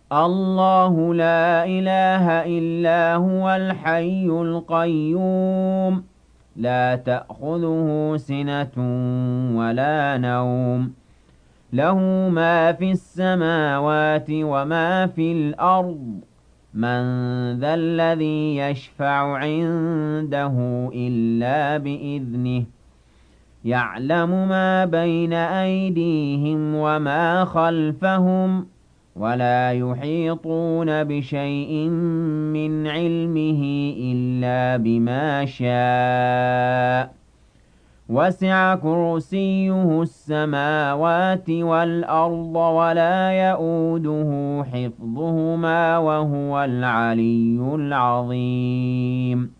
الله لا إله إلا هو الحي القيوم لا تأخذه سنة ولا نوم له ما في السماوات وما في الأرض من ذا الذي يشفع عنده إلا بإذنه يعلم ما بين أيديهم وما خلفهم ولا يحيطون بشيء من علمه إلا بما شاء وسع كرسيه السماوات والأرض ولا يئوده حفظهما وهو العلي العظيم